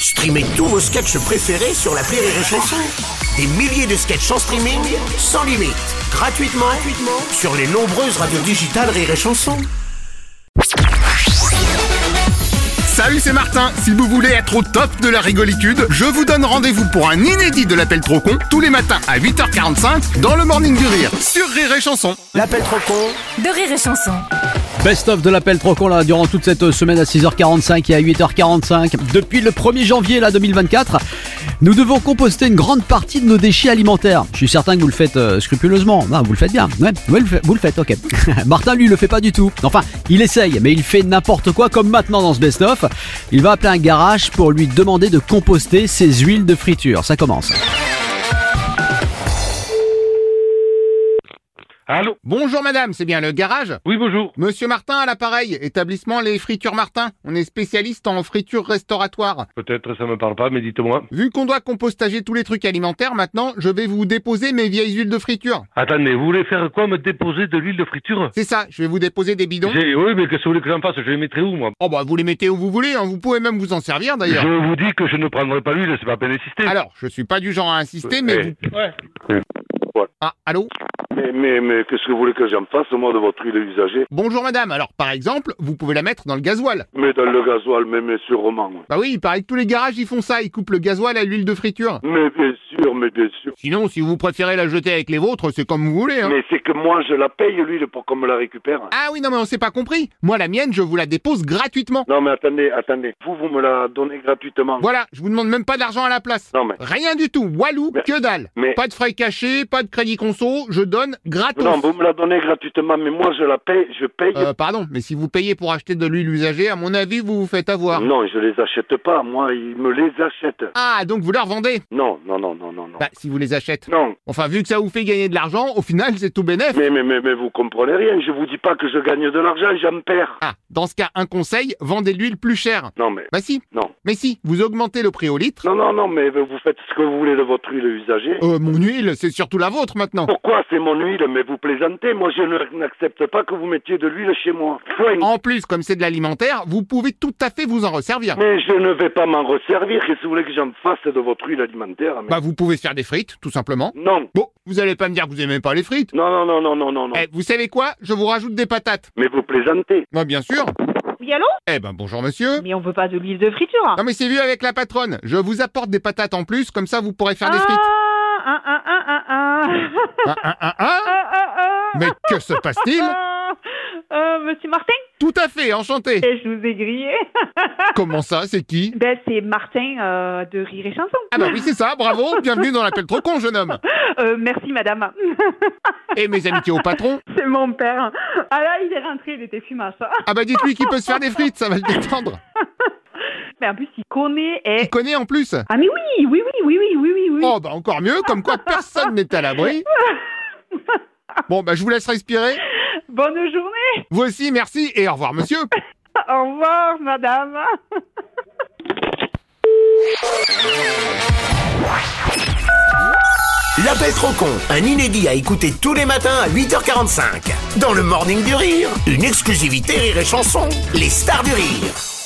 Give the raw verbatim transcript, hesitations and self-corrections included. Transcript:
Streamez tous vos sketchs préférés sur l'appli Rire et Chanson. Des milliers de sketchs en streaming, sans limite, gratuitement, gratuitement sur les nombreuses radios digitales Rire et Chanson. Salut, c'est Martin. Si vous voulez être au top de la rigolitude, je vous donne rendez-vous pour un inédit de l'appel trop con tous les matins à huit heures quarante-cinq dans le Morning du Rire sur Rire et Chanson. L'appel trop con de Rire et Chanson. Best-of de l'appel trop con là, durant toute cette semaine à six heures quarante-cinq et à huit heures quarante-cinq. Depuis le premier janvier là, deux mille vingt-quatre, nous devons composter une grande partie de nos déchets alimentaires. Je suis certain que vous le faites euh, scrupuleusement. Non, vous le faites bien. Ouais, vous le faites, vous le faites, ok. Martin, lui, le fait pas du tout. Enfin, il essaye, mais il fait n'importe quoi comme maintenant dans ce best-of. Il va appeler un garage pour lui demander de composter ses huiles de friture. Ça commence. Allô? Bonjour madame, c'est bien le garage? Oui, bonjour. Monsieur Martin à l'appareil, établissement Les Fritures Martin. On est spécialiste en fritures restauratoires. Peut-être ça me parle pas, mais dites-moi. Vu qu'on doit compostager tous les trucs alimentaires, maintenant, je vais vous déposer mes vieilles huiles de friture. Attendez, vous voulez faire quoi? Me déposer de l'huile de friture? C'est ça, je vais vous déposer des bidons. J'ai- Oui, mais qu'est-ce que vous voulez que j'en fasse? Je les mettrai où, moi? Oh bah vous les mettez où vous voulez, hein. Vous pouvez même vous en servir d'ailleurs. Je vous dis que je ne prendrai pas l'huile, c'est pas la peine d'insister. Alors, je suis pas du genre à insister, mais Eh. vous... Ouais. Ah, allô? Mais, mais, mais qu'est-ce que vous voulez que j'en fasse, moi, de votre huile usagée? Bonjour madame, alors par exemple, vous pouvez la mettre dans le gasoil. Mais dans le gasoil, mais, mais sûrement. Bah oui, il paraît que tous les garages ils font ça, ils coupent le gasoil à l'huile de friture. Mais bien sûr, mais bien sûr. Sinon, si vous préférez la jeter avec les vôtres, c'est comme vous voulez, hein. Mais c'est que moi, je la paye, l'huile, pour qu'on me la récupère. Ah oui, non mais on s'est pas compris. Moi, la mienne, je vous la dépose gratuitement. Non, mais attendez, attendez. Vous, vous me la donnez gratuitement. Voilà, je vous demande même pas d'argent à la place. Non, mais... Rien du tout, walou, Mais- que dalle. mais- Pas de frais cachés, pas de crédit conso, je donne gratos. Non, vous me la donnez gratuitement, mais moi, je la paye, je paye... Euh, pardon, mais si vous payez pour acheter de l'huile usagée, à mon avis, vous vous faites avoir. Non, je les achète pas, moi, ils me les achètent. Ah, donc vous leur vendez? Non, non, non, non, non, non. Bah, si vous les achètes. Non. Enfin, vu que ça vous fait gagner de l'argent, au final, c'est tout bénef. Mais, mais, mais, mais vous comprenez rien, je vous dis pas que je gagne de l'argent, j'en perds. Ah, dans ce cas, un conseil, vendez de l'huile plus chère. Non, mais... Bah si. Non. Mais si, vous augmentez le prix au litre. Non, non, non, mais vous faites ce que vous voulez de votre huile usagée. Euh, mon huile, c'est surtout la vôtre maintenant. Pourquoi c'est mon huile? Mais vous plaisantez, moi je ne- n'accepte pas que vous mettiez de l'huile chez moi. Point. En plus, comme c'est de l'alimentaire, vous pouvez tout à fait vous en resservir. Mais je ne vais pas m'en resservir, qu'est-ce que vous voulez que j'en fasse de votre huile alimentaire? mais- Bah, vous pouvez faire des frites, tout simplement. Non. Bon, vous allez pas me dire que vous aimez pas les frites. Non, non, non, non, non, non, non. Eh, vous savez quoi? Je vous rajoute des patates. Mais vous plaisantez. Bah, bien sûr. Oui, allô? Eh ben, bonjour monsieur. Mais on veut pas de l'huile de friture. Non mais c'est vu avec la patronne. Je vous apporte des patates en plus, comme ça vous pourrez faire des frites. Ah, un, un, un, un, un. Ah, ah, ah, ah. Ah, ah, ah. Mais que se passe-t-il? Ah, euh, Monsieur Martin? Tout à fait, enchanté. Et je vous ai grillé. Comment ça, c'est qui? Ben, c'est Martin euh, de Rire et Chanson. Ah bah oui, c'est ça, bravo, bienvenue dans l'appel trop con, jeune homme. Euh, merci, madame. Et mes amitiés au patron? C'est mon père. Ah là, il est rentré, il était fumasse. Ah bah dites-lui qu'il peut se faire des frites, ça va le détendre. Mais en plus, il connaît et... Il connaît en plus. Ah mais oui, oui, oui, oui, oui, oui, oui, oui. Oh bah encore mieux, comme quoi personne n'est à l'abri. Bon bah je vous laisse respirer. Bonne journée. Vous aussi, merci et au revoir monsieur. Au revoir, madame. L'appel trop con, un inédit à écouter tous les matins à huit heures quarante-cinq. Dans le Morning du Rire, une exclusivité Rire et Chanson, les stars du rire.